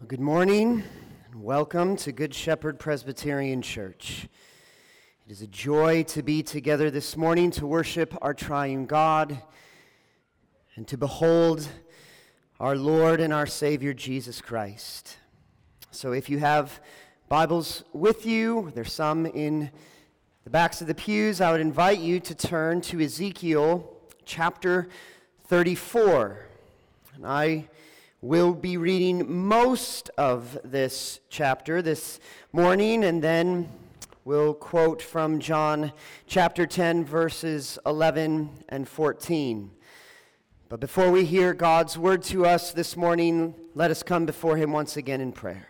Good morning and welcome to Good Shepherd Presbyterian Church. It is a joy to be together this morning to worship our triune God and to behold our Lord and our Savior Jesus Christ. So if you have Bibles with you, there's some in the backs of the pews, I would invite you to turn to Ezekiel chapter 34. And I will be reading most of this chapter this morning, and then we'll quote from John chapter 10, verses 11 and 14. But before we hear God's word to us this morning, let us come before him once again in prayer.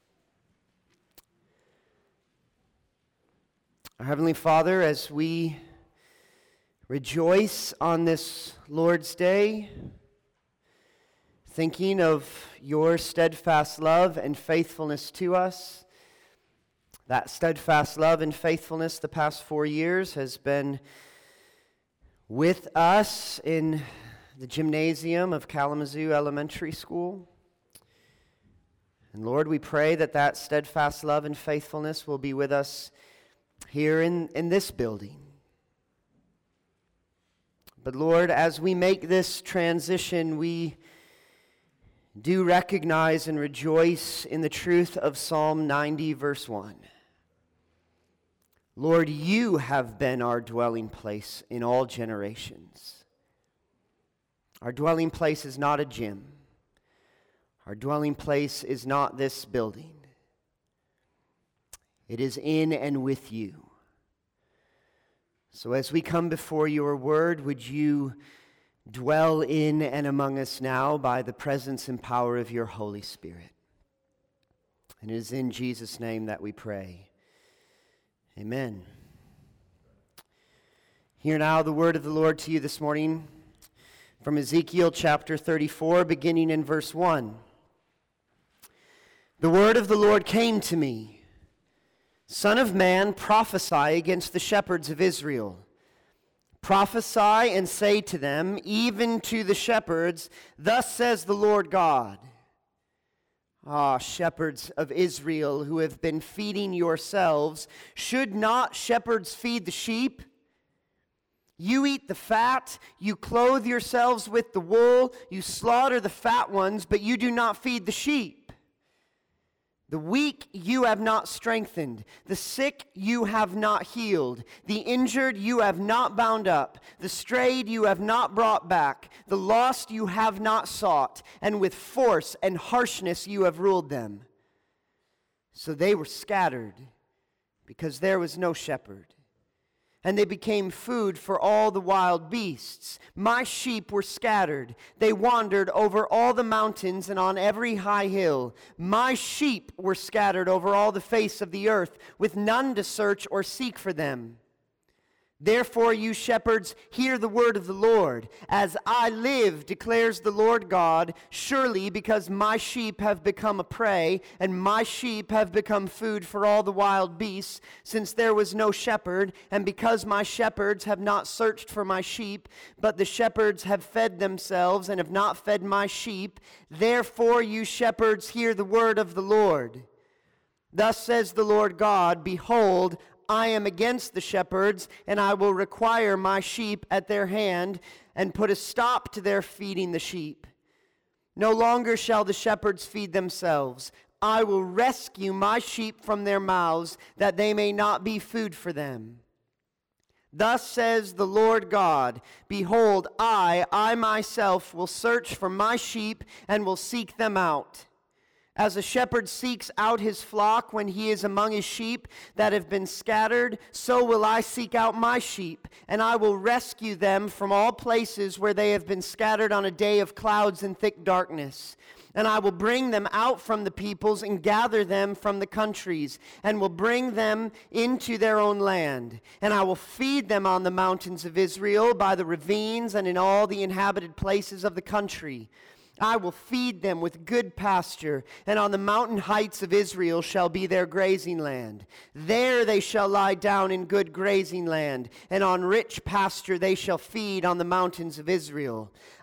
Our Heavenly Father, as we rejoice on this Lord's Day, thinking of your steadfast love and faithfulness to us, that steadfast love and faithfulness the past 4 years has been with us in the gymnasium of Kalamazoo Elementary School. And Lord, we pray that that steadfast love and faithfulness will be with us here in this building. But Lord, as we make this transition, we do recognize and rejoice in the truth of Psalm 90, verse 1. Lord, you have been our dwelling place in all generations. Our dwelling place is not a gym. Our dwelling place is not this building. It is in and with you. So as we come before your word, would you dwell in and among us now by the presence and power of your Holy Spirit. And it is in Jesus' name that we pray. Amen. Hear now the word of the Lord to you this morning from Ezekiel chapter 34, beginning in verse 1. The word of the Lord came to me. Son of man, prophesy against the shepherds of Israel. Prophesy and say to them, even to the shepherds, thus says the Lord God. Ah, shepherds of Israel who have been feeding yourselves, should not shepherds feed the sheep? You eat the fat, you clothe yourselves with the wool, you slaughter the fat ones, but you do not feed the sheep. The weak you have not strengthened, the sick you have not healed, the injured you have not bound up, the strayed you have not brought back, the lost you have not sought, and with force and harshness you have ruled them. So they were scattered because there was no shepherd. And they became food for all the wild beasts. My sheep were scattered. They wandered over all the mountains and on every high hill. My sheep were scattered over all the face of the earth, with none to search or seek for them. Therefore, you shepherds, hear the word of the Lord. As I live, declares the Lord God, surely because my sheep have become a prey, and my sheep have become food for all the wild beasts, since there was no shepherd, and because my shepherds have not searched for my sheep, but the shepherds have fed themselves and have not fed my sheep, therefore you shepherds, hear the word of the Lord. Thus says the Lord God, behold, I am against the shepherds, and I will require my sheep at their hand, and put a stop to their feeding the sheep. No longer shall the shepherds feed themselves. I will rescue my sheep from their mouths, that they may not be food for them. Thus says the Lord God, behold, I myself will search for my sheep, and will seek them out. As a shepherd seeks out his flock when he is among his sheep that have been scattered, so will I seek out my sheep, and I will rescue them from all places where they have been scattered on a day of clouds and thick darkness. And I will bring them out from the peoples and gather them from the countries, and will bring them into their own land. And I will feed them on the mountains of Israel, by the ravines, and in all the inhabited places of the country. I will feed them with good pasture, and on the mountain heights of Israel shall be their grazing land. There they shall lie down in good grazing land, and on rich pasture they shall feed on the mountains of Israel.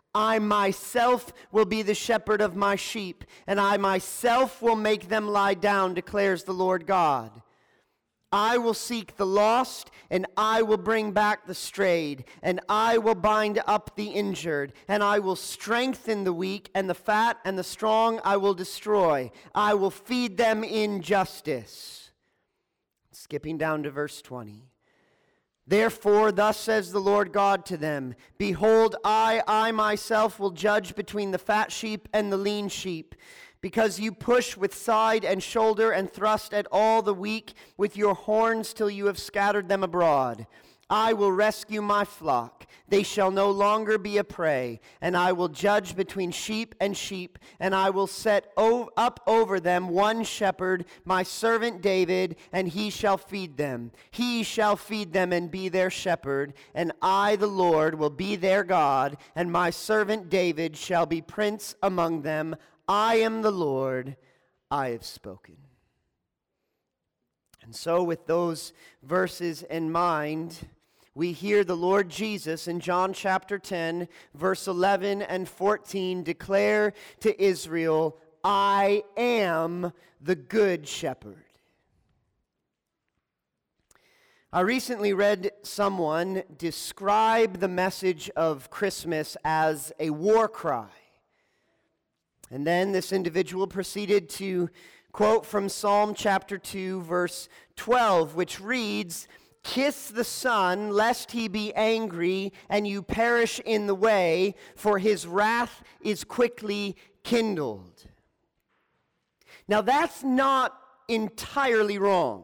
I myself will be the shepherd of my sheep, and I myself will make them lie down, declares the Lord God. I will seek the lost, and I will bring back the strayed, and I will bind up the injured, and I will strengthen the weak, and the fat and the strong I will destroy. I will feed them in justice. Skipping down to verse 20. Therefore, thus says the Lord God to them, behold, I myself will judge between the fat sheep and the lean sheep, because you push with side and shoulder and thrust at all the weak with your horns till you have scattered them abroad. I will rescue my flock. They shall no longer be a prey, and I will judge between sheep, and I will set up over them one shepherd, my servant David, and he shall feed them. He shall feed them and be their shepherd, and I, the Lord, will be their God, and my servant David shall be prince among them. I am the Lord, I have spoken. And so with those verses in mind, we hear the Lord Jesus in John chapter 10, verse 11 and 14 declare to Israel, I am the good shepherd. I recently read someone describe the message of Christmas as a war cry. And then this individual proceeded to quote from Psalm chapter 2, verse 12, which reads, kiss the Son, lest he be angry, and you perish in the way, for his wrath is quickly kindled. Now that's not entirely wrong.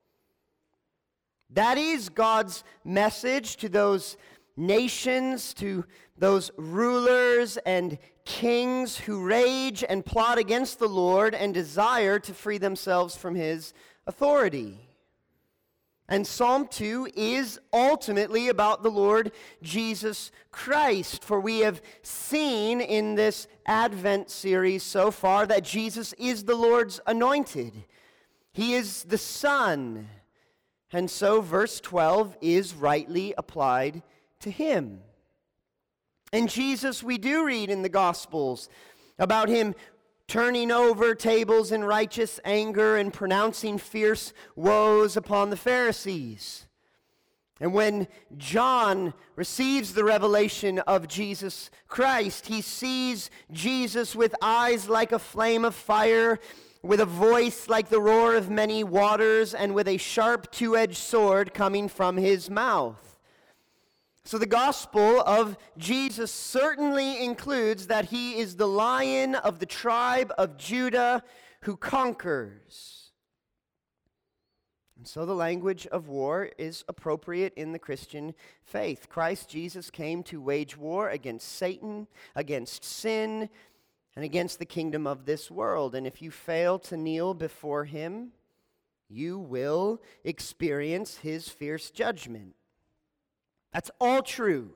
That is God's message to those nations, to those rulers and kings who rage and plot against the Lord and desire to free themselves from his authority. And Psalm 2 is ultimately about the Lord Jesus Christ. For we have seen in this Advent series so far that Jesus is the Lord's anointed. He is the Son. And so verse 12 is rightly applied to him. And Jesus, we do read in the Gospels about him turning over tables in righteous anger and pronouncing fierce woes upon the Pharisees. And when John receives the revelation of Jesus Christ, he sees Jesus with eyes like a flame of fire, with a voice like the roar of many waters, and with a sharp two-edged sword coming from his mouth. So the gospel of Jesus certainly includes that he is the Lion of the tribe of Judah who conquers. And so the language of war is appropriate in the Christian faith. Christ Jesus came to wage war against Satan, against sin, and against the kingdom of this world. And if you fail to kneel before him, you will experience his fierce judgment. That's all true.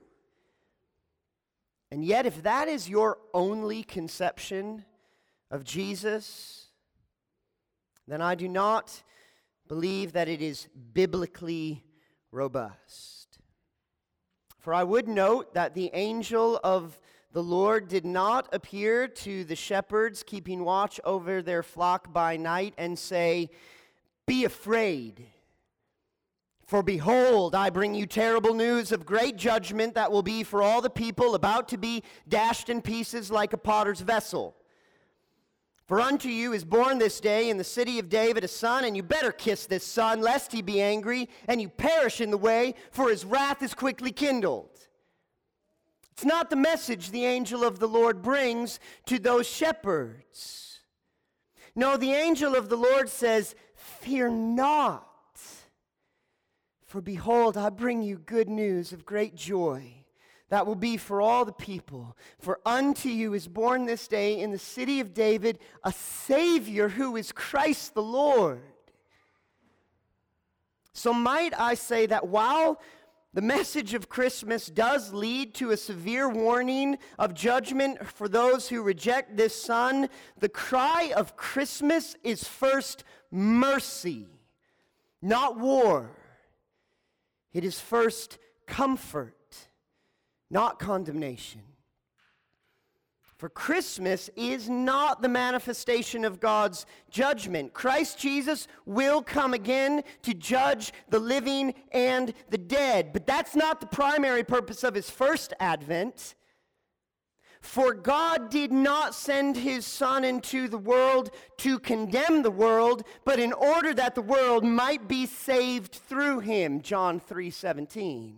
And yet, if that is your only conception of Jesus, then I do not believe that it is biblically robust. For I would note that the angel of the Lord did not appear to the shepherds keeping watch over their flock by night and say, "Be afraid. For behold, I bring you terrible news of great judgment that will be for all the people, about to be dashed in pieces like a potter's vessel. For unto you is born this day in the city of David a son, and you better kiss this son, lest he be angry, and you perish in the way, for his wrath is quickly kindled." It's not the message the angel of the Lord brings to those shepherds. No, the angel of the Lord says, "Fear not. For behold, I bring you good news of great joy that will be for all the people. For unto you is born this day in the city of David a Savior who is Christ the Lord." So might I say that while the message of Christmas does lead to a severe warning of judgment for those who reject this Son, the cry of Christmas is first mercy, not war. It is first comfort, not condemnation. For Christmas is not the manifestation of God's judgment. Christ Jesus will come again to judge the living and the dead. But that's not the primary purpose of his first advent. For God did not send his Son into the world to condemn the world, but in order that the world might be saved through him. John 3:17.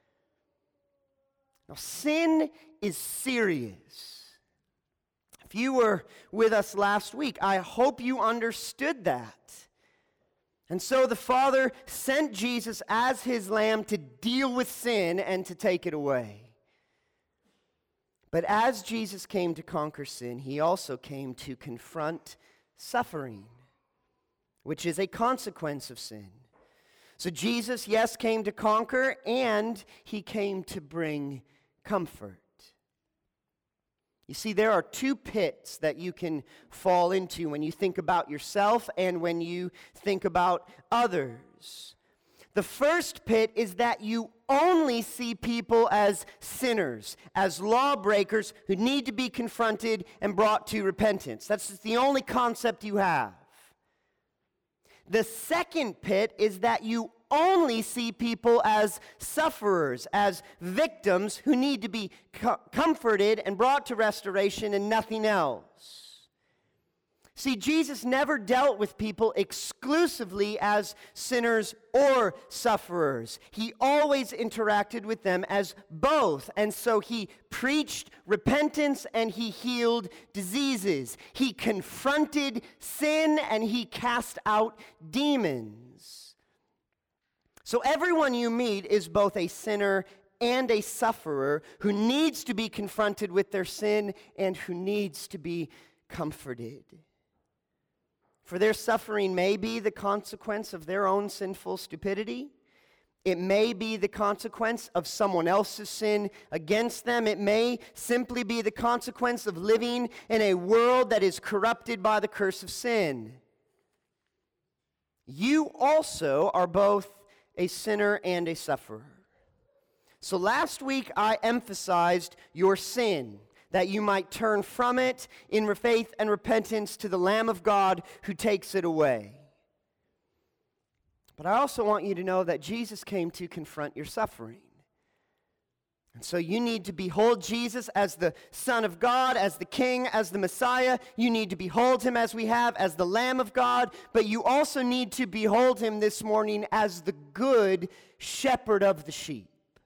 Now, sin is serious. If you were with us last week, I hope you understood that. And so the Father sent Jesus as his lamb to deal with sin and to take it away. But as Jesus came to conquer sin, he also came to confront suffering, which is a consequence of sin. So Jesus, yes, came to conquer, and he came to bring comfort. You see, there are two pits that you can fall into when you think about yourself and when you think about others. The first pit is that you only see people as sinners, as lawbreakers who need to be confronted and brought to repentance. That's just the only concept you have. The second pit is that you only see people as sufferers, as victims who need to be comforted and brought to restoration and nothing else. See, Jesus never dealt with people exclusively as sinners or sufferers. He always interacted with them as both. And so he preached repentance and he healed diseases. He confronted sin and he cast out demons. So everyone you meet is both a sinner and a sufferer who needs to be confronted with their sin and who needs to be comforted. For their suffering may be the consequence of their own sinful stupidity. It may be the consequence of someone else's sin against them. It may simply be the consequence of living in a world that is corrupted by the curse of sin. You also are both a sinner and a sufferer. So last week I emphasized your sin, that you might turn from it in faith and repentance to the Lamb of God who takes it away. But I also want you to know that Jesus came to confront your suffering. And so you need to behold Jesus as the Son of God, as the King, as the Messiah. You need to behold him as we have, as the Lamb of God. But you also need to behold him this morning as the good shepherd of the sheep.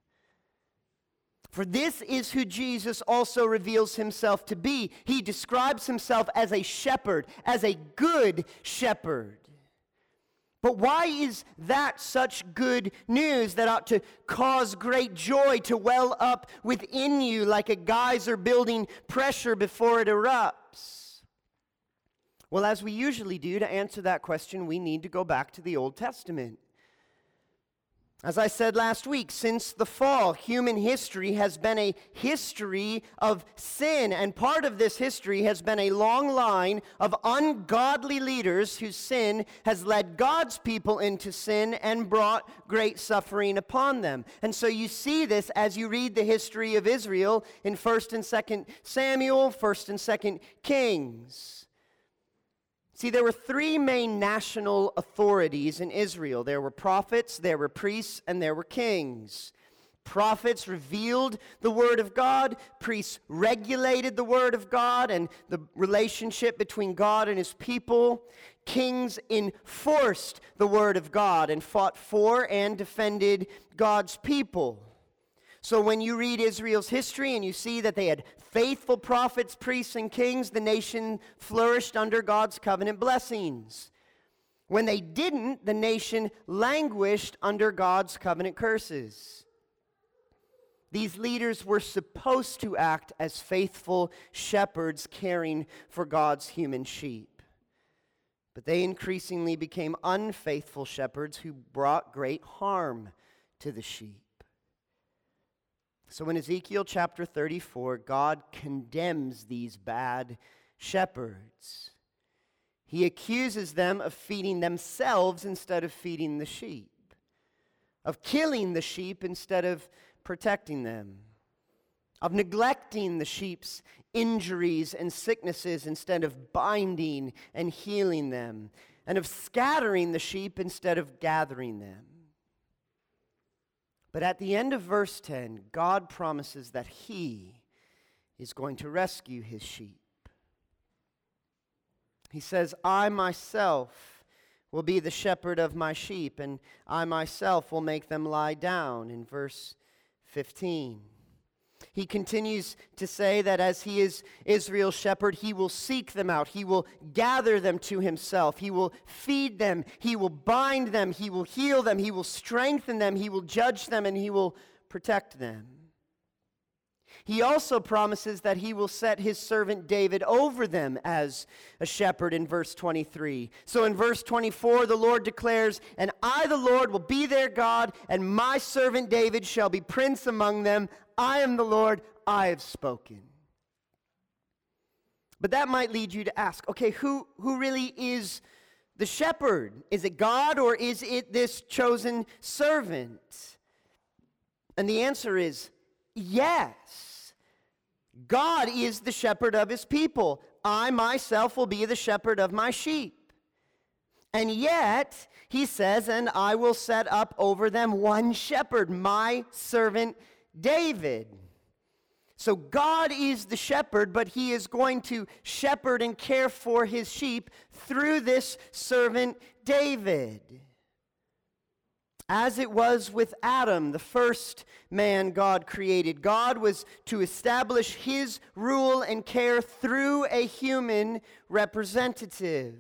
For this is who Jesus also reveals himself to be. He describes himself as a shepherd, as a good shepherd. But why is that such good news that ought to cause great joy to well up within you like a geyser building pressure before it erupts? Well, as we usually do, to answer that question, we need to go back to the Old Testament. As I said last week, since the fall, human history has been a history of sin, and part of this history has been a long line of ungodly leaders whose sin has led God's people into sin and brought great suffering upon them. And so you see this as you read the history of Israel in 1st and 2nd Samuel, 1st and 2nd Kings. See, there were three main national authorities in Israel. There were prophets, there were priests, and there were kings. Prophets revealed the word of God. Priests regulated the word of God and the relationship between God and his people. Kings enforced the word of God and fought for and defended God's people. So when you read Israel's history and you see that they had faithful prophets, priests, and kings, the nation flourished under God's covenant blessings. When they didn't, the nation languished under God's covenant curses. These leaders were supposed to act as faithful shepherds caring for God's human sheep. But they increasingly became unfaithful shepherds who brought great harm to the sheep. So in Ezekiel chapter 34, God condemns these bad shepherds. He accuses them of feeding themselves instead of feeding the sheep, of killing the sheep instead of protecting them, of neglecting the sheep's injuries and sicknesses instead of binding and healing them, and of scattering the sheep instead of gathering them. But at the end of verse 10, God promises that He is going to rescue His sheep. He says, I myself will be the shepherd of my sheep, and I myself will make them lie down, in verse 15. He continues to say that as He is Israel's shepherd, He will seek them out. He will gather them to Himself. He will feed them. He will bind them. He will heal them. He will strengthen them. He will judge them, and He will protect them. He also promises that He will set His servant David over them as a shepherd in verse 23. So in verse 24, the Lord declares, and I, the Lord, will be their God, and my servant David shall be prince among them. I am the Lord, I have spoken. But that might lead you to ask, okay, who really is the shepherd? Is it God, or is it this chosen servant? And the answer is yes. God is the shepherd of His people. I myself will be the shepherd of my sheep. And yet, He says, and I will set up over them one shepherd, my servant David. So God is the shepherd, but He is going to shepherd and care for His sheep through this servant David. As it was with Adam, the first man God created, God was to establish His rule and care through a human representative.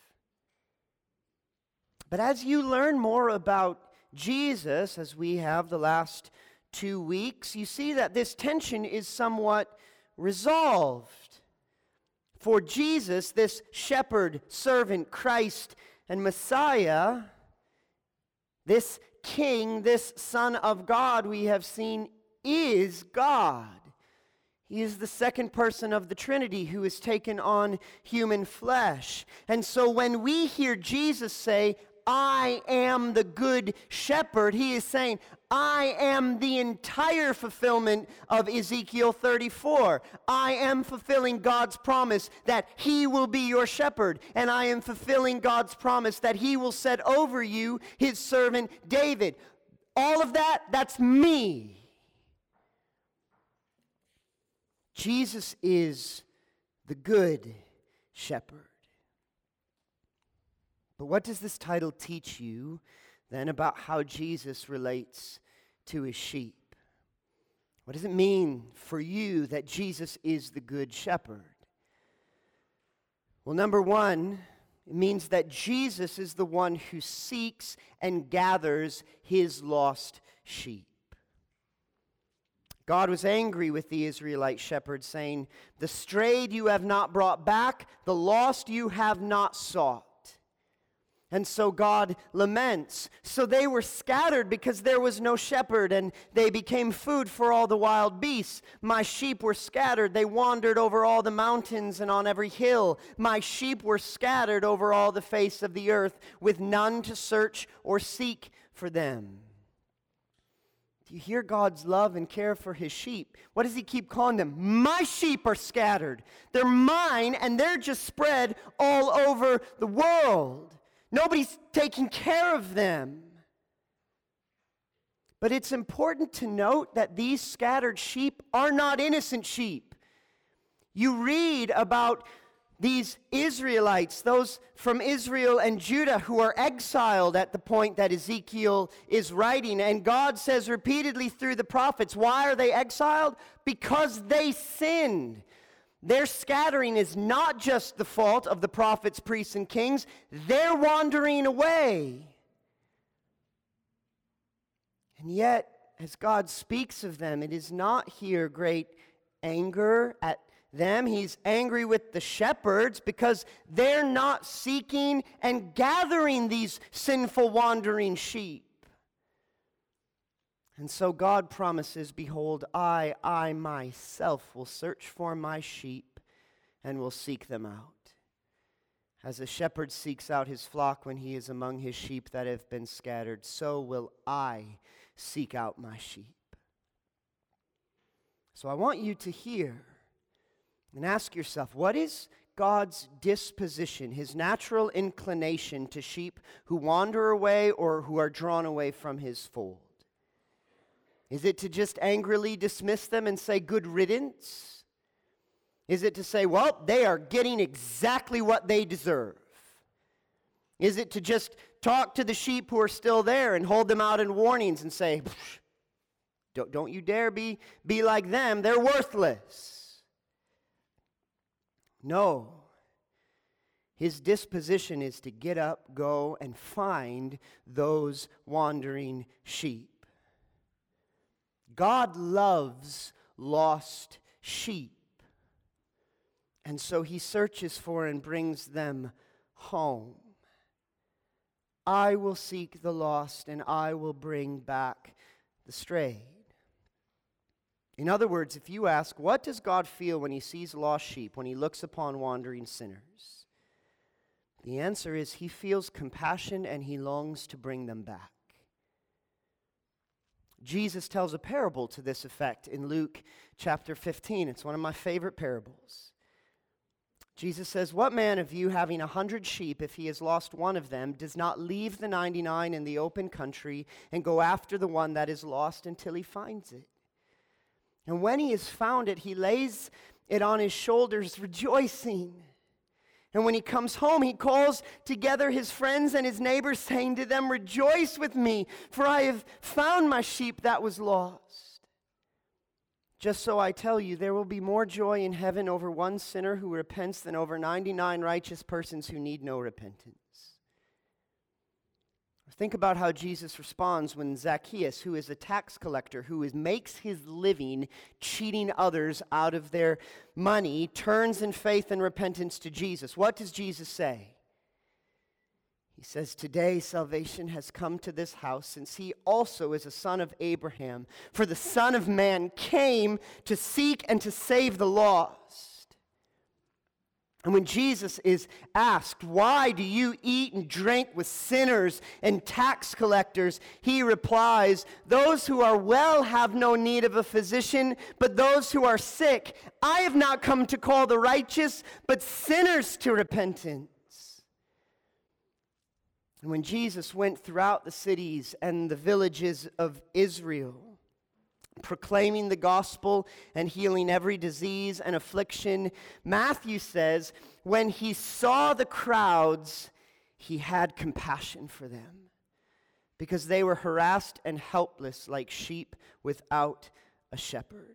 But as you learn more about Jesus, as we have the last 2 weeks, you see that this tension is somewhat resolved. For Jesus, this shepherd, servant, Christ, and Messiah, this King, this Son of God we have seen is God. He is the second person of the Trinity who has taken on human flesh. And so when we hear Jesus say, I am the good shepherd, He is saying, I am the entire fulfillment of Ezekiel 34. I am fulfilling God's promise that He will be your shepherd, and I am fulfilling God's promise that He will set over you His servant David. All of that, that's me. Jesus is the good shepherd. But what does this title teach you then about how Jesus relates to His sheep? What does it mean for you that Jesus is the good shepherd? Well, number one, it means that Jesus is the one who seeks and gathers His lost sheep. God was angry with the Israelite shepherds, saying, the strayed you have not brought back, the lost you have not sought. And so God laments. So they were scattered because there was no shepherd, and they became food for all the wild beasts. My sheep were scattered. They wandered over all the mountains and on every hill. My sheep were scattered over all the face of the earth, with none to search or seek for them. Do you hear God's love and care for His sheep? What does He keep calling them? My sheep are scattered. They're mine, and they're just spread all over the world. Nobody's taking care of them. But it's important to note that these scattered sheep are not innocent sheep. You read about these Israelites, those from Israel and Judah who are exiled at the point that Ezekiel is writing. And God says repeatedly through the prophets, why are they exiled? Because they sinned. Their scattering is not just the fault of the prophets, priests, and kings. They're wandering away. And yet, as God speaks of them, it is not here great anger at them. He's angry with the shepherds because they're not seeking and gathering these sinful wandering sheep. And so God promises, behold, I myself will search for my sheep and will seek them out. As a shepherd seeks out his flock when he is among his sheep that have been scattered, so will I seek out my sheep. So I want you to hear and ask yourself, what is God's disposition, his natural inclination to sheep who wander away or who are drawn away from his fold? Is it to just angrily dismiss them and say, good riddance? Is it to say, well, they are getting exactly what they deserve? Is it to just talk to the sheep who are still there and hold them out in warnings and say, don't you dare be like them, they're worthless? No. His disposition is to get up, go, and find those wandering sheep. God loves lost sheep. And so he searches for and brings them home. I will seek the lost, and I will bring back the strayed. In other words, if you ask, what does God feel when he sees lost sheep, when he looks upon wandering sinners? The answer is he feels compassion and he longs to bring them back. Jesus tells a parable to this effect in Luke chapter 15. It's one of my favorite parables. Jesus says, what man of you, having 100 sheep, if he has lost one of them, does not leave the 99 in the open country and go after the one that is lost until he finds it? And when he has found it, he lays it on his shoulders, rejoicing. And when he comes home, he calls together his friends and his neighbors, saying to them, rejoice with me, for I have found my sheep that was lost. Just so I tell you, there will be more joy in heaven over one sinner who repents than over 99 righteous persons who need no repentance. Think about how Jesus responds when Zacchaeus, who is a tax collector, makes his living cheating others out of their money, turns in faith and repentance to Jesus. What does Jesus say? He says, today salvation has come to this house, since he also is a son of Abraham. For the Son of Man came to seek and to save the lost. And when Jesus is asked, why do you eat and drink with sinners and tax collectors? He replies, those who are well have no need of a physician, but those who are sick. I have not come to call the righteous, but sinners to repentance. And when Jesus went throughout the cities and the villages of Israel, proclaiming the gospel and healing every disease and affliction, Matthew says, when he saw the crowds, he had compassion for them, because they were harassed and helpless like sheep without a shepherd.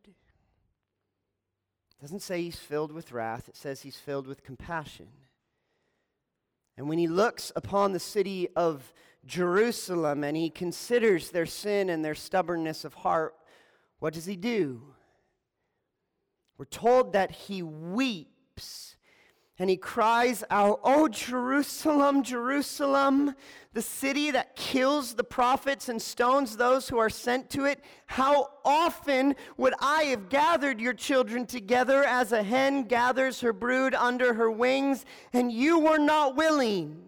It doesn't say he's filled with wrath, it says he's filled with compassion. And when he looks upon the city of Jerusalem and he considers their sin and their stubbornness of heart, what does he do? We're told that he weeps and he cries out, "Oh, Jerusalem, Jerusalem, the city that kills the prophets and stones those who are sent to it. How often would I have gathered your children together as a hen gathers her brood under her wings, and you were not willing."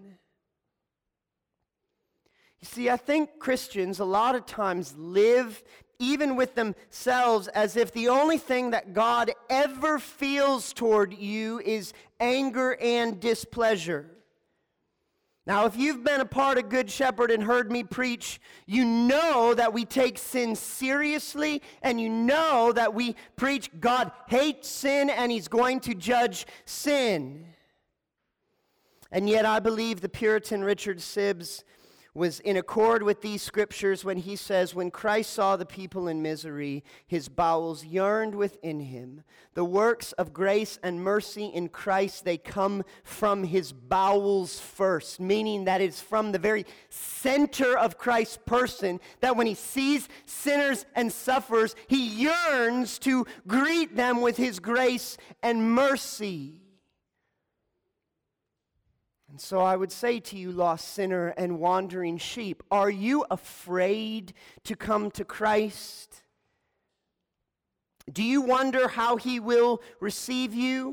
You see, I think Christians a lot of times live even with themselves as if the only thing that God ever feels toward you is anger and displeasure. Now, if you've been a part of Good Shepherd and heard me preach, you know that we take sin seriously, and you know that we preach God hates sin and he's going to judge sin. And yet I believe the Puritan Richard Sibbes was in accord with these scriptures when he says, when Christ saw the people in misery, his bowels yearned within him. The works of grace and mercy in Christ, they come from his bowels first, meaning that it's from the very center of Christ's person that when he sees sinners and sufferers, he yearns to greet them with his grace and mercy. And so I would say to you, lost sinner and wandering sheep, are you afraid to come to Christ? Do you wonder how he will receive you?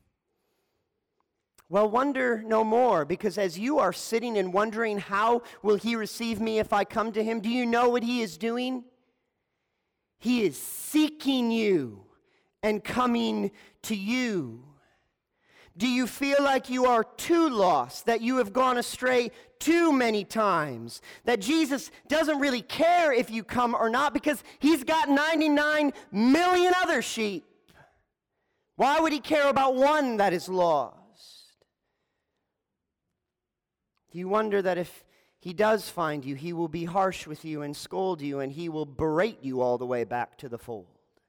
Well, wonder no more, because as you are sitting and wondering, how will he receive me if I come to him, do you know what he is doing? He is seeking you and coming to you. Do you feel like you are too lost, that you have gone astray too many times, that Jesus doesn't really care if you come or not because he's got 99 million other sheep? Why would he care about one that is lost? Do you wonder that if he does find you, he will be harsh with you and scold you, and he will berate you all the way back to the fold?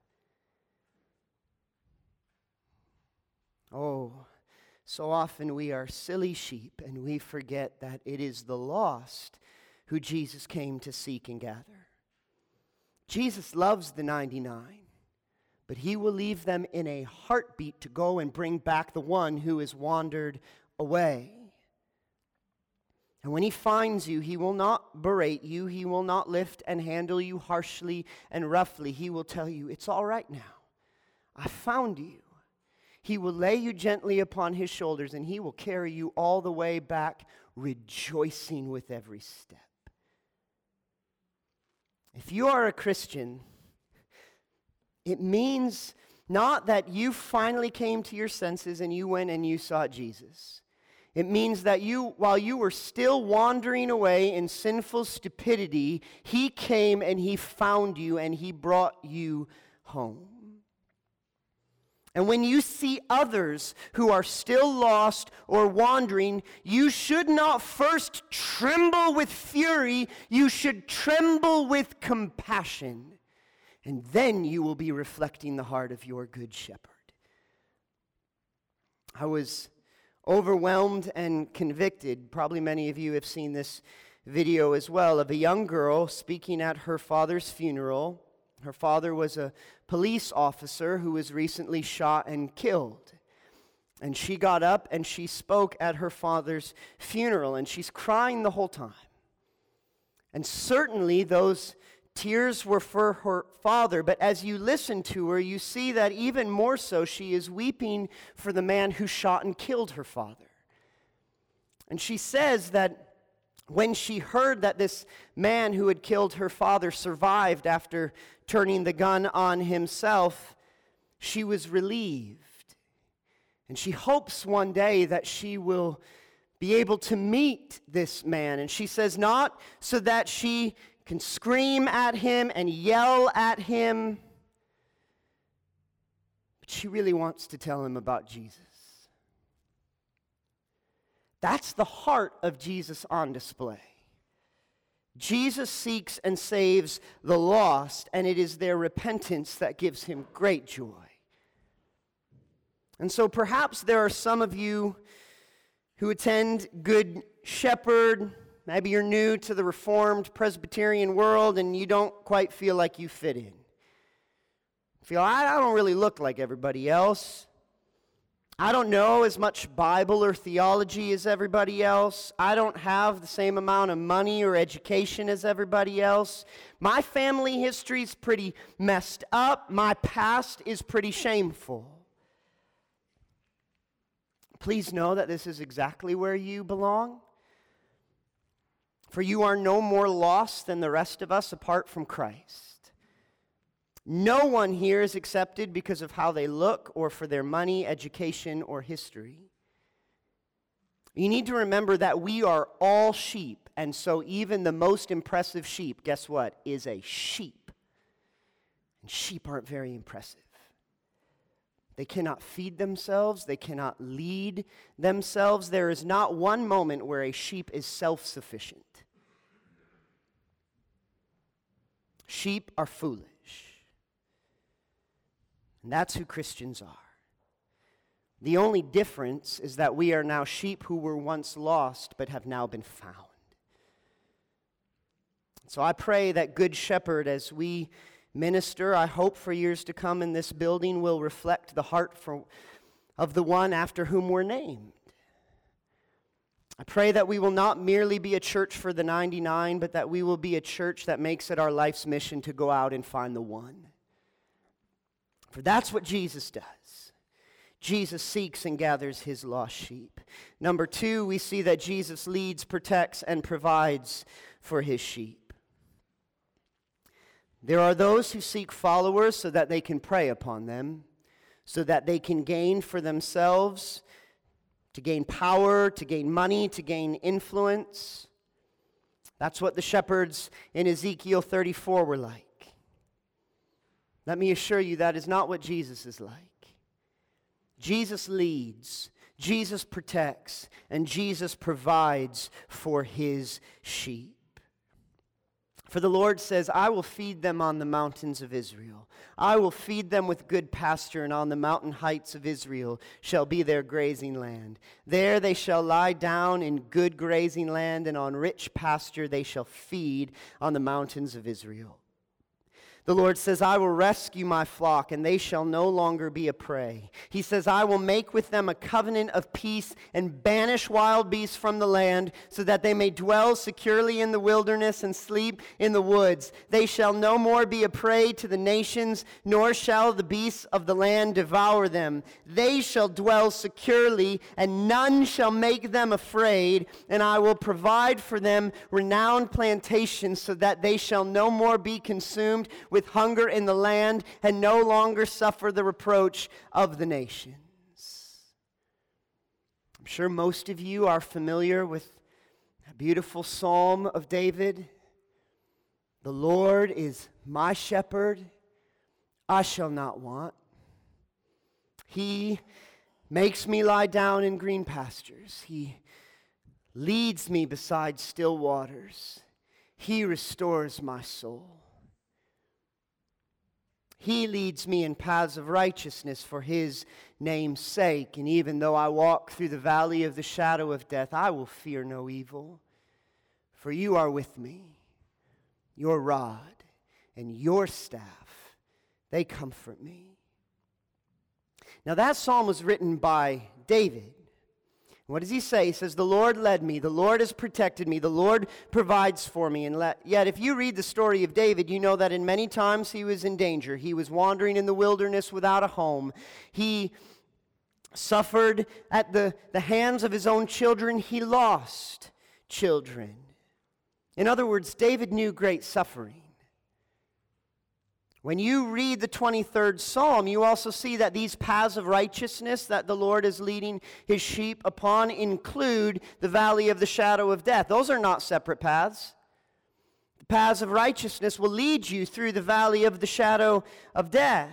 Oh, so often we are silly sheep, and we forget that it is the lost who Jesus came to seek and gather. Jesus loves the 99, but he will leave them in a heartbeat to go and bring back the one who has wandered away. And when he finds you, he will not berate you. He will not lift and handle you harshly and roughly. He will tell you, it's all right now. I found you. He will lay you gently upon his shoulders, and he will carry you all the way back, rejoicing with every step. If you are a Christian, it means not that you finally came to your senses and you went and you sought Jesus. It means that while you were still wandering away in sinful stupidity, he came and he found you and he brought you home. And when you see others who are still lost or wandering, you should not first tremble with fury, you should tremble with compassion. And then you will be reflecting the heart of your good shepherd. I was overwhelmed and convicted. Probably many of you have seen this video as well, of a young girl speaking at her father's funeral. Her father was a police officer who was recently shot and killed. And she got up and she spoke at her father's funeral, and she's crying the whole time. And certainly those tears were for her father, but as you listen to her, you see that even more so, she is weeping for the man who shot and killed her father. And she says that when she heard that this man who had killed her father survived after turning the gun on himself, she was relieved. And she hopes one day that she will be able to meet this man. And she says not so that she can scream at him and yell at him, but she really wants to tell him about Jesus. That's the heart of Jesus on display. Jesus seeks and saves the lost, and it is their repentance that gives him great joy. And so perhaps there are some of you who attend Good Shepherd. Maybe you're new to the Reformed Presbyterian world and you don't quite feel like you fit in. I don't really look like everybody else. I don't know as much Bible or theology as everybody else. I don't have the same amount of money or education as everybody else. My family history is pretty messed up. My past is pretty shameful. Please know that this is exactly where you belong. For you are no more lost than the rest of us apart from Christ. No one here is accepted because of how they look or for their money, education, or history. You need to remember that we are all sheep, and so even the most impressive sheep, guess what, is a sheep. And sheep aren't very impressive. They cannot feed themselves. They cannot lead themselves. There is not one moment where a sheep is self-sufficient. Sheep are foolish. And that's who Christians are. The only difference is that we are now sheep who were once lost but have now been found. So I pray that Good Shepherd, as we minister, I hope for years to come in this building, will reflect the heart of the one after whom we're named. I pray that we will not merely be a church for the 99, but that we will be a church that makes it our life's mission to go out and find the one. For that's what Jesus does. Jesus seeks and gathers his lost sheep. Number 2, we see that Jesus leads, protects, and provides for his sheep. There are those who seek followers so that they can prey upon them, so that they can gain for themselves, to gain power, to gain money, to gain influence. That's what the shepherds in Ezekiel 34 were like. Let me assure you that is not what Jesus is like. Jesus leads, Jesus protects, and Jesus provides for his sheep. For the Lord says, I will feed them on the mountains of Israel. I will feed them with good pasture, and on the mountain heights of Israel shall be their grazing land. There they shall lie down in good grazing land, and on rich pasture they shall feed on the mountains of Israel. The Lord says, I will rescue my flock, and they shall no longer be a prey. He says, I will make with them a covenant of peace and banish wild beasts from the land, so that they may dwell securely in the wilderness and sleep in the woods. They shall no more be a prey to the nations, nor shall the beasts of the land devour them. They shall dwell securely, and none shall make them afraid, and I will provide for them renowned plantations, so that they shall no more be consumed with hunger in the land, and no longer suffer the reproach of the nations. I'm sure most of you are familiar with that beautiful psalm of David. The Lord is my shepherd, I shall not want. He makes me lie down in green pastures. He leads me beside still waters. He restores my soul. He leads me in paths of righteousness for his name's sake. And even though I walk through the valley of the shadow of death, I will fear no evil. For you are with me. Your rod and your staff, they comfort me. Now that psalm was written by David. What does he say? He says, the Lord led me, the Lord has protected me, the Lord provides for me. And yet if you read the story of David, you know that in many times he was in danger. He was wandering in the wilderness without a home. He suffered at the hands of his own children. He lost children. In other words, David knew great suffering. When you read the 23rd Psalm, you also see that these paths of righteousness that the Lord is leading his sheep upon include the valley of the shadow of death. Those are not separate paths. The paths of righteousness will lead you through the valley of the shadow of death.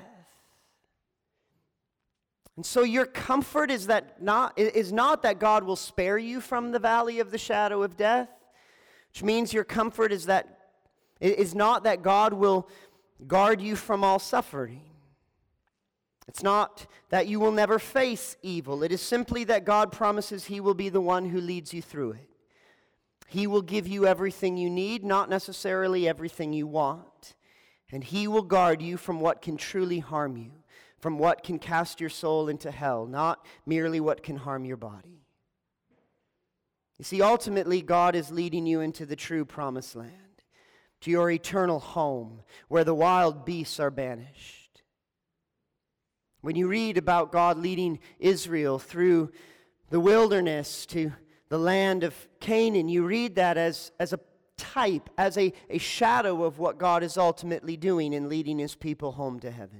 And so your comfort is not that God will spare you from the valley of the shadow of death, which means your comfort is not that God will guard you from all suffering. It's not that you will never face evil. It is simply that God promises he will be the one who leads you through it. He will give you everything you need, not necessarily everything you want. And he will guard you from what can truly harm you, from what can cast your soul into hell, not merely what can harm your body. You see, ultimately, God is leading you into the true promised land, to your eternal home, where the wild beasts are banished. When you read about God leading Israel through the wilderness to the land of Canaan, you read that as a type, as a shadow of what God is ultimately doing in leading his people home to heaven.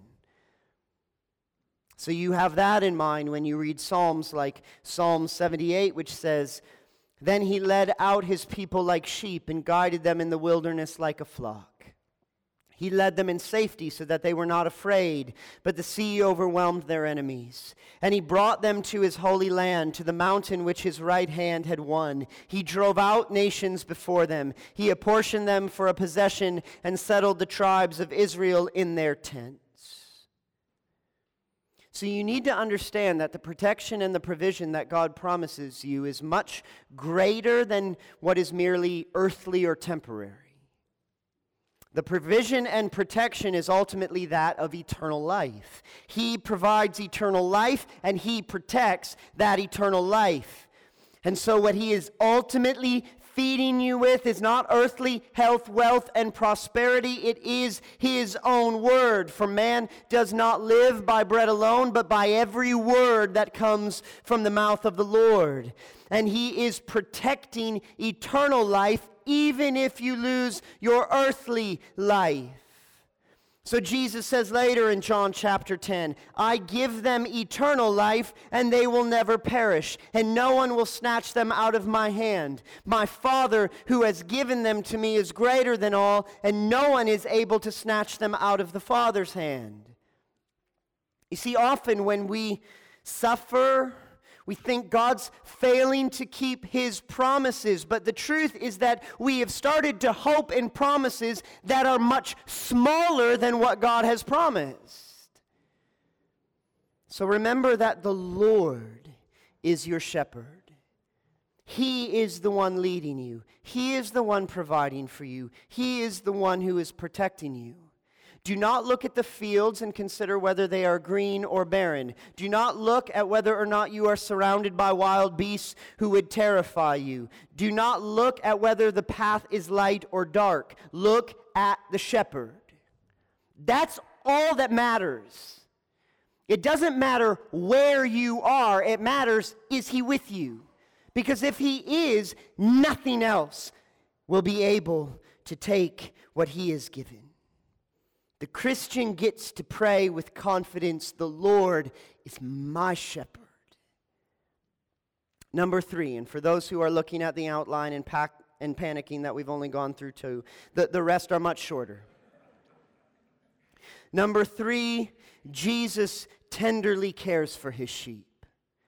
So you have that in mind when you read Psalms like Psalm 78, which says, then he led out his people like sheep and guided them in the wilderness like a flock. He led them in safety so that they were not afraid, but the sea overwhelmed their enemies. And he brought them to his holy land, to the mountain which his right hand had won. He drove out nations before them. He apportioned them for a possession and settled the tribes of Israel in their tents. So you need to understand that the protection and the provision that God promises you is much greater than what is merely earthly or temporary. The provision and protection is ultimately that of eternal life. He provides eternal life, and he protects that eternal life. And so what he is ultimately feeding you with is not earthly health, wealth, and prosperity. It is his own word. For man does not live by bread alone, but by every word that comes from the mouth of the Lord. And he is protecting eternal life, even if you lose your earthly life. So Jesus says later in John chapter 10, I give them eternal life, and they will never perish, and no one will snatch them out of my hand. My Father who has given them to me is greater than all, and no one is able to snatch them out of the Father's hand. You see, often when we suffer, we think God's failing to keep his promises, but the truth is that we have started to hope in promises that are much smaller than what God has promised. So remember that the Lord is your shepherd. He is the one leading you. He is the one providing for you. He is the one who is protecting you. Do not look at the fields and consider whether they are green or barren. Do not look at whether or not you are surrounded by wild beasts who would terrify you. Do not look at whether the path is light or dark. Look at the shepherd. That's all that matters. It doesn't matter where you are. It matters, is he with you? Because if he is, nothing else will be able to take what he has given. The Christian gets to pray with confidence, the Lord is my shepherd. Number 3, and for those who are looking at the outline and panicking that we've only gone through 2, the rest are much shorter. Number 3, Jesus tenderly cares for his sheep.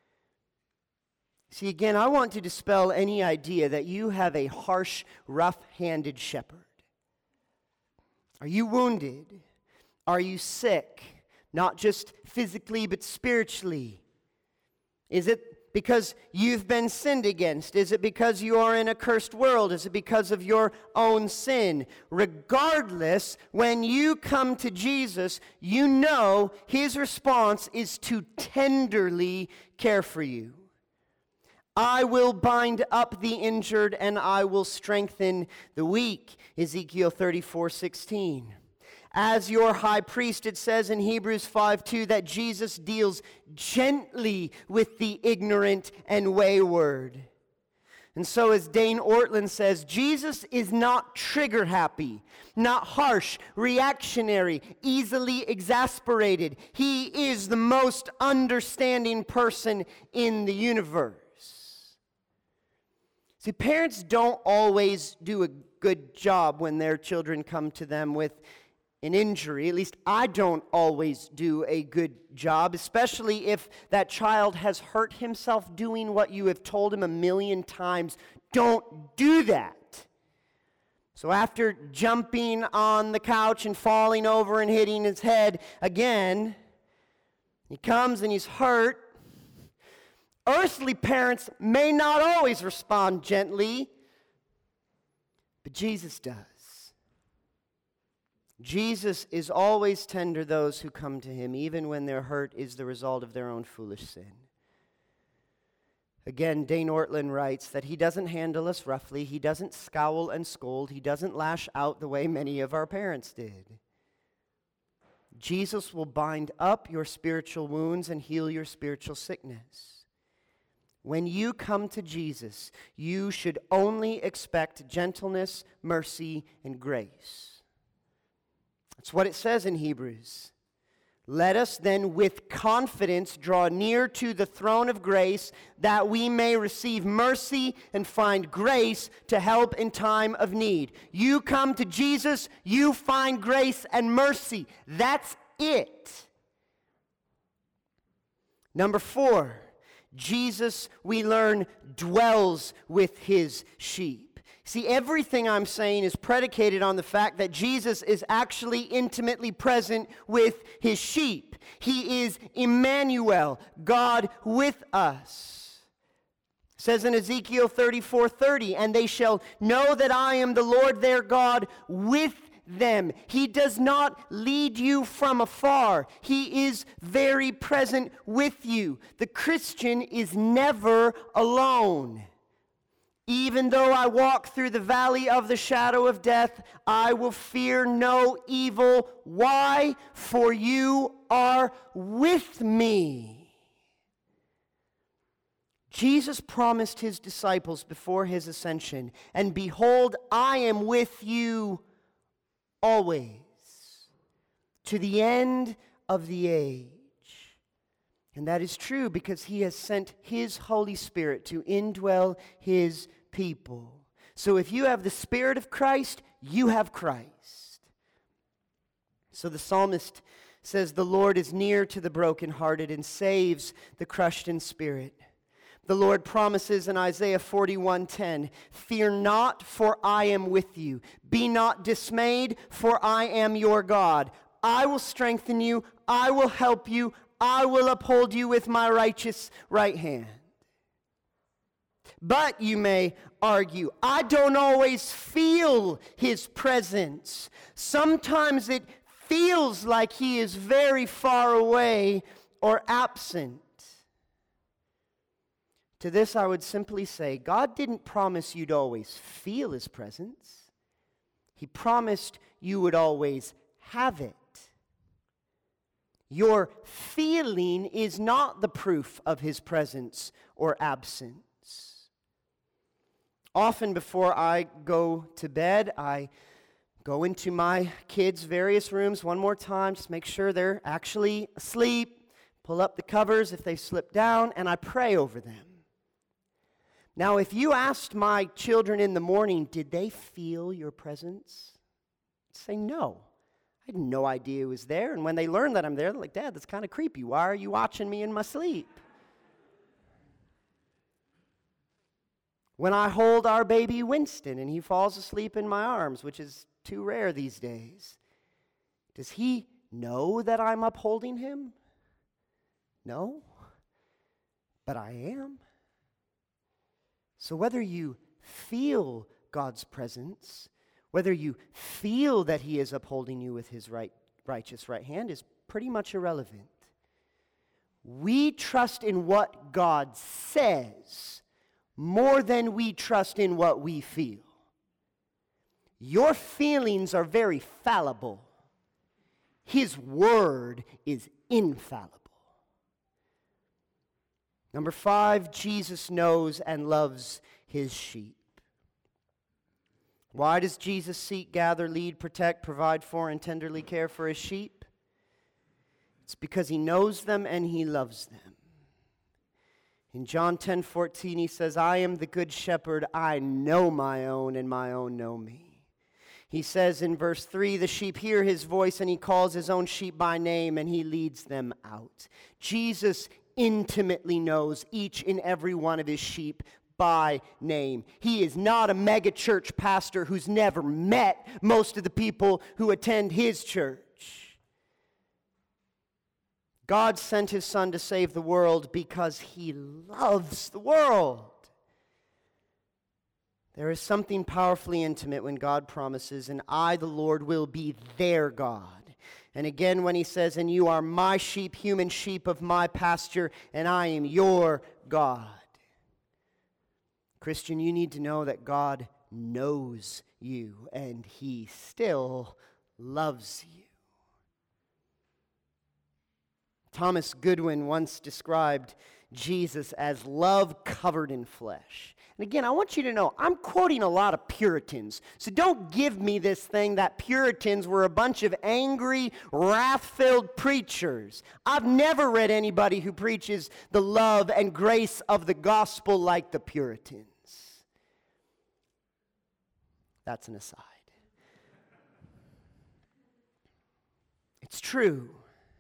See, again, I want to dispel any idea that you have a harsh, rough-handed shepherd. Are you wounded? Are you sick? Not just physically, but spiritually? Is it because you've been sinned against? Is it because you are in a cursed world? Is it because of your own sin? Regardless, when you come to Jesus, you know his response is to tenderly care for you. I will bind up the injured and I will strengthen the weak. Ezekiel 34:16. As your high priest, it says in Hebrews 5:2 that Jesus deals gently with the ignorant and wayward. And so as Dane Ortland says, Jesus is not trigger happy, not harsh, reactionary, easily exasperated. He is the most understanding person in the universe. See, parents don't always do a good job when their children come to them with an injury. At least I don't always do a good job, especially if that child has hurt himself doing what you have told him a million times. Don't do that. So after jumping on the couch and falling over and hitting his head again, he comes and he's hurt. Earthly parents may not always respond gently, but Jesus does. Jesus is always tender to those who come to him, even when their hurt is the result of their own foolish sin. Again, Dane Ortland writes that he doesn't handle us roughly, he doesn't scowl and scold, he doesn't lash out the way many of our parents did. Jesus will bind up your spiritual wounds and heal your spiritual sickness. When you come to Jesus, you should only expect gentleness, mercy, and grace. That's what it says in Hebrews. Let us then with confidence draw near to the throne of grace that we may receive mercy and find grace to help in time of need. You come to Jesus, you find grace and mercy. That's it. Number 4. Jesus, we learn, dwells with his sheep. See, everything I'm saying is predicated on the fact that Jesus is actually intimately present with his sheep. He is Emmanuel, God with us. It says in Ezekiel 34:30, and they shall know that I am the Lord their God with them. He does not lead you from afar. He is very present with you. The Christian is never alone. Even though I walk through the valley of the shadow of death, I will fear no evil. Why? For you are with me. Jesus promised his disciples before his ascension, and behold, I am with you always, to the end of the age. And that is true because he has sent his Holy Spirit to indwell his people. So if you have the Spirit of Christ, you have Christ. So the psalmist says, the Lord is near to the brokenhearted and saves the crushed in spirit. The Lord promises in Isaiah 41:10, fear not, for I am with you. Be not dismayed, for I am your God. I will strengthen you. I will help you. I will uphold you with my righteous right hand. But you may argue, I don't always feel his presence. Sometimes it feels like he is very far away or absent. To this I would simply say, God didn't promise you'd always feel his presence. He promised you would always have it. Your feeling is not the proof of his presence or absence. Often before I go to bed, I go into my kids' various rooms one more time, just make sure they're actually asleep, pull up the covers if they slip down, and I pray over them. Now, if you asked my children in the morning, did they feel your presence? I'd say no. I had no idea it was there. And when they learn that I'm there, they're like, Dad, that's kind of creepy. Why are you watching me in my sleep? When I hold our baby Winston and he falls asleep in my arms, which is too rare these days, does he know that I'm upholding him? No, but I am. So whether you feel God's presence, whether you feel that he is upholding you with his righteous right hand is pretty much irrelevant. We trust in what God says more than we trust in what we feel. Your feelings are very fallible. His word is infallible. Number 5, Jesus knows and loves his sheep. Why does Jesus seek, gather, lead, protect, provide for, and tenderly care for his sheep? It's because he knows them and he loves them. In John 10:14, he says, I am the good shepherd. I know my own, and my own know me. He says in verse 3, the sheep hear his voice, and he calls his own sheep by name, and he leads them out. Jesus intimately knows each and every one of his sheep by name. He is not a mega church pastor who's never met most of the people who attend his church. God sent his Son to save the world because he loves the world. There is something powerfully intimate when God promises, and I, the Lord, will be their God. And again when he says, and you are my sheep, human sheep of my pasture, and I am your God. Christian, you need to know that God knows you, and he still loves you. Thomas Goodwin once described Jesus as love covered in flesh. And again, I want you to know, I'm quoting a lot of Puritans. So don't give me this thing that Puritans were a bunch of angry, wrath-filled preachers. I've never read anybody who preaches the love and grace of the gospel like the Puritans. That's an aside. It's true.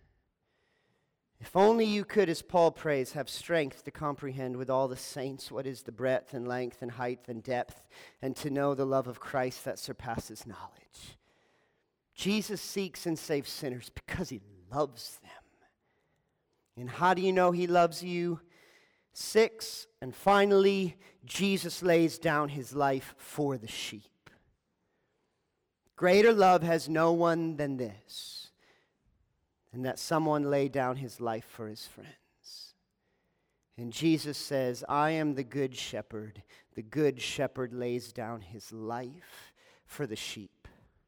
If only you could, as Paul prays, have strength to comprehend with all the saints what is the breadth and length and height and depth, and to know the love of Christ that surpasses knowledge. Jesus seeks and saves sinners because he loves them. And how do you know he loves you? 6, and finally, Jesus lays down his life for the sheep. Greater love has no one than this, and that someone lay down his life for his friends. And Jesus says, I am the good shepherd. The good shepherd lays down his life for the sheep.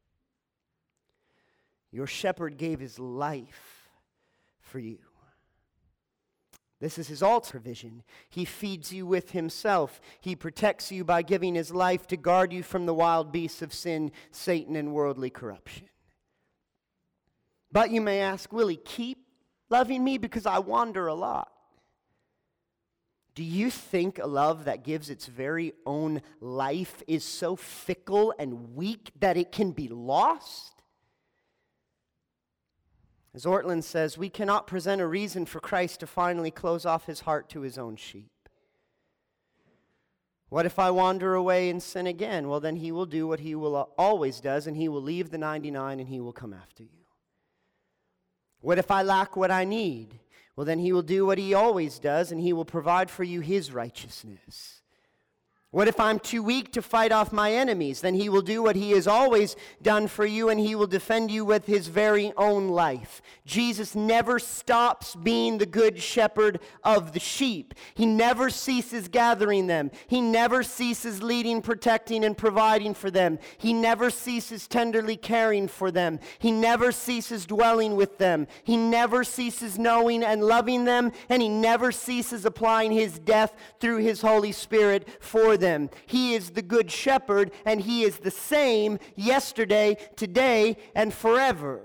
Your shepherd gave his life for you. This is his ultimate provision. He feeds you with himself. He protects you by giving his life to guard you from the wild beasts of sin, Satan, and worldly corruption. But you may ask, will he keep loving me because I wander a lot? Do you think a love that gives its very own life is so fickle and weak that it can be lost? As Ortlund says, we cannot present a reason for Christ to finally close off his heart to his own sheep. What if I wander away and sin again? Well, then he will do what he will always does, and he will leave the 99 and he will come after you. What if I lack what I need? Well, then he will do what he always does, and he will provide for you his righteousness. What if I'm too weak to fight off my enemies? Then he will do what he has always done for you, and he will defend you with his very own life. Jesus never stops being the good shepherd of the sheep. He never ceases gathering them. He never ceases leading, protecting, and providing for them. He never ceases tenderly caring for them. He never ceases dwelling with them. He never ceases knowing and loving them, and he never ceases applying his death through his Holy Spirit for them. He is the good shepherd, and he is the same yesterday, today, and forever.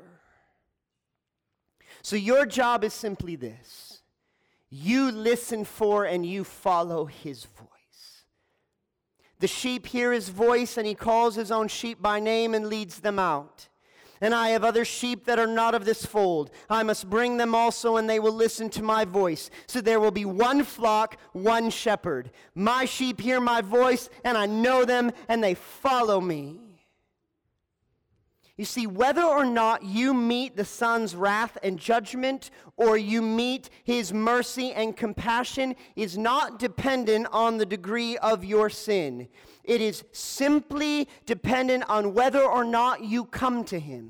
So your job is simply this. You listen for and you follow his voice. The sheep hear his voice, and he calls his own sheep by name and leads them out. And I have other sheep that are not of this fold. I must bring them also, and they will listen to my voice. So there will be one flock, one shepherd. My sheep hear my voice, and I know them, and they follow me. You see, whether or not you meet the Son's wrath and judgment, or you meet his mercy and compassion, is not dependent on the degree of your sin. It is simply dependent on whether or not you come to him.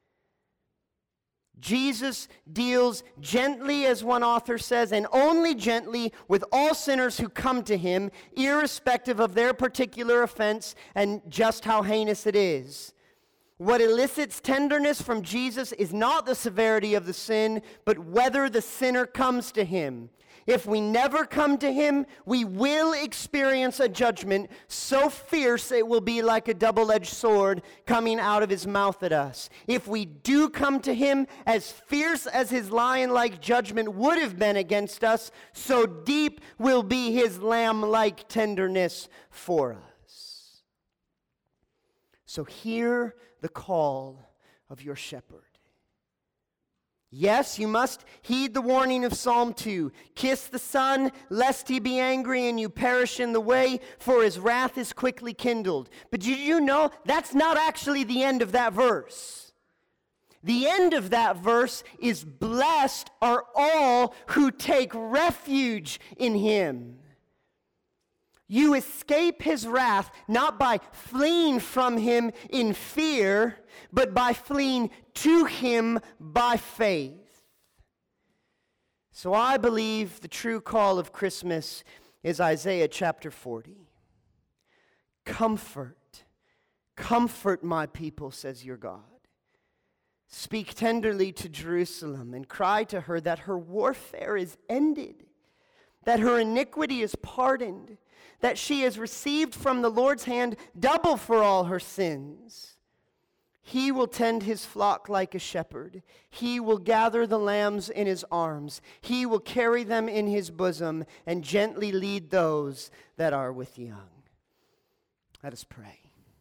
Jesus deals gently, as one author says, and only gently with all sinners who come to him, irrespective of their particular offense and just how heinous it is. What elicits tenderness from Jesus is not the severity of the sin, but whether the sinner comes to him. If we never come to him, we will experience a judgment so fierce it will be like a double-edged sword coming out of his mouth at us. If we do come to him, as fierce as his lion-like judgment would have been against us, so deep will be his lamb-like tenderness for us. So hear the call of your shepherd. Yes, you must heed the warning of Psalm 2. Kiss the Son, lest he be angry and you perish in the way, for his wrath is quickly kindled. But did you know that's not actually the end of that verse? The end of that verse is, blessed are all who take refuge in him. You escape his wrath not by fleeing from him in fear, but by fleeing to him by faith. So I believe the true call of Christmas is Isaiah chapter 40. Comfort, comfort my people, says your God. Speak tenderly to Jerusalem and cry to her that her warfare is ended, that her iniquity is pardoned, that she has received from the Lord's hand double for all her sins. He will tend his flock like a shepherd. He will gather the lambs in his arms. He will carry them in his bosom and gently lead those that are with young. Let us pray.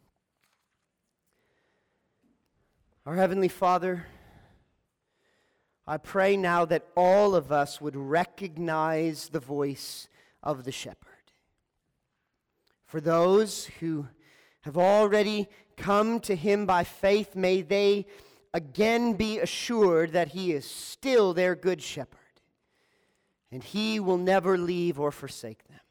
Our Heavenly Father, I pray now that all of us would recognize the voice of the shepherd. For those who have already come to him by faith, may they again be assured that he is still their good shepherd, and he will never leave or forsake them.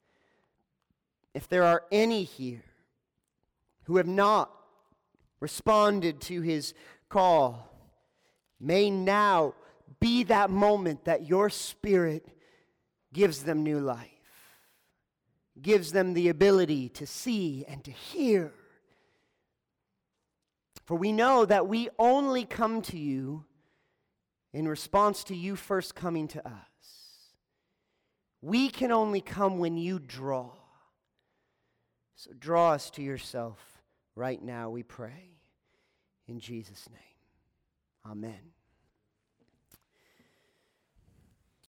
If there are any here who have not responded to his call, may now be that moment that your Spirit gives them new life, gives them the ability to see and to hear. For we know that we only come to you in response to you first coming to us. We can only come when you draw. So draw us to yourself right now, we pray. In Jesus' name. Amen.